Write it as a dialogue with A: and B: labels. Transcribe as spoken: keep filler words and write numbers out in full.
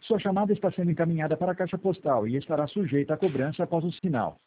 A: Sua chamada está sendo encaminhada para a caixa postal e estará sujeita a cobrança após o sinal.